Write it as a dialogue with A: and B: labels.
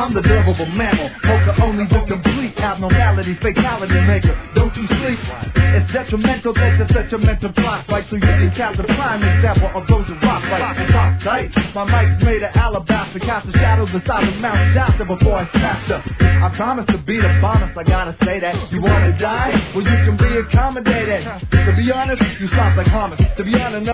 A: I'm the durable mammal, poker only the complete abnormality, fatality maker. Don't you sleep? It's detrimental that you're such a mental clock, right? So you can catch a prime example of those who rock right and talk tight. My mic's made of alabaster, cast the shadows inside of Mount Shasta before I smash up. I promise to be the bonus, I gotta say that. You wanna die? Well, you can be accommodated. To be honest, you sound like Thomas. To be honest,